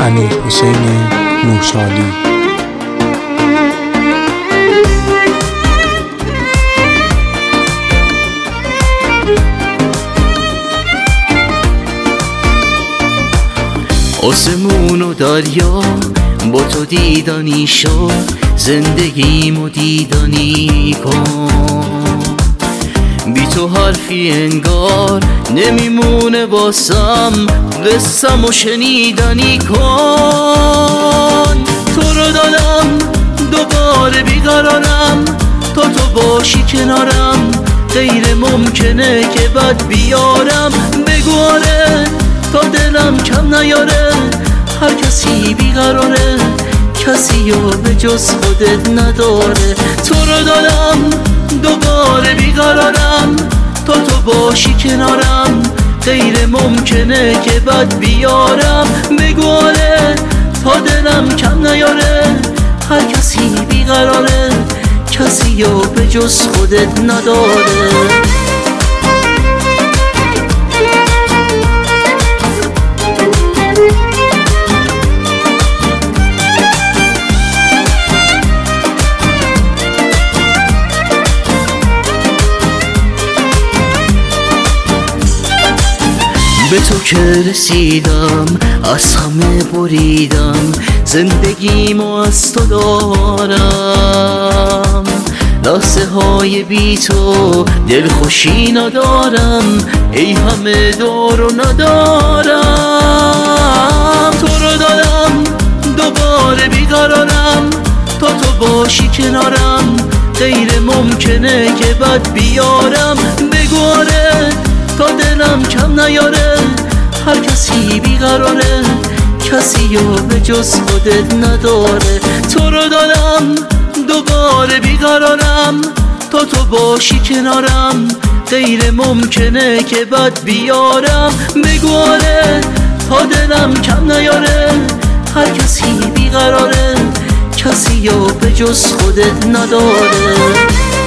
امیرحسین نوشالی. آسمون و دریا با تو دیدنی شد، زندگیمو دیدنی کن. بی تو حرفی انگار نمیمونه واسم، قصه‌مو شنیدنی کن. تو رو دادم دوباره بیقرارم، تا تو باشی کنارم غیر ممکنه که بد بیارم. بگو آره تا دلم کم نیاره، هر کسی بیقراره کسی رو به جز خودت نداره. تو رو دادم دوباره بیقرارم، تا تو باشی کنارم غیر ممکنه که بد بیارم. بگو آره تا دلم کم نیاره، هر کسی بیقراره کسی رو به جز خودت نداره. به تو که رسیدم از همه بریدم، زندگیمو از تو دارم. لحظه های بی تو دلخوشی ندارم، ای همه دارو ندارم. تو رو دادم دوباره بیقرارم، تا تو باشی کنارم غیر ممکنه که بد بیارم. بگو آره تا دلم کم نیاره، هر کسی بیقراره کسی رو به جز خودت نداره. تو رو دادم دوباره بیقرارم، تا تو باشی کنارم غیر ممکنه که بد بیارم. بگو آره تا دلم کم نیاره، هر کسی بیقراره کسی رو به جز خودت نداره.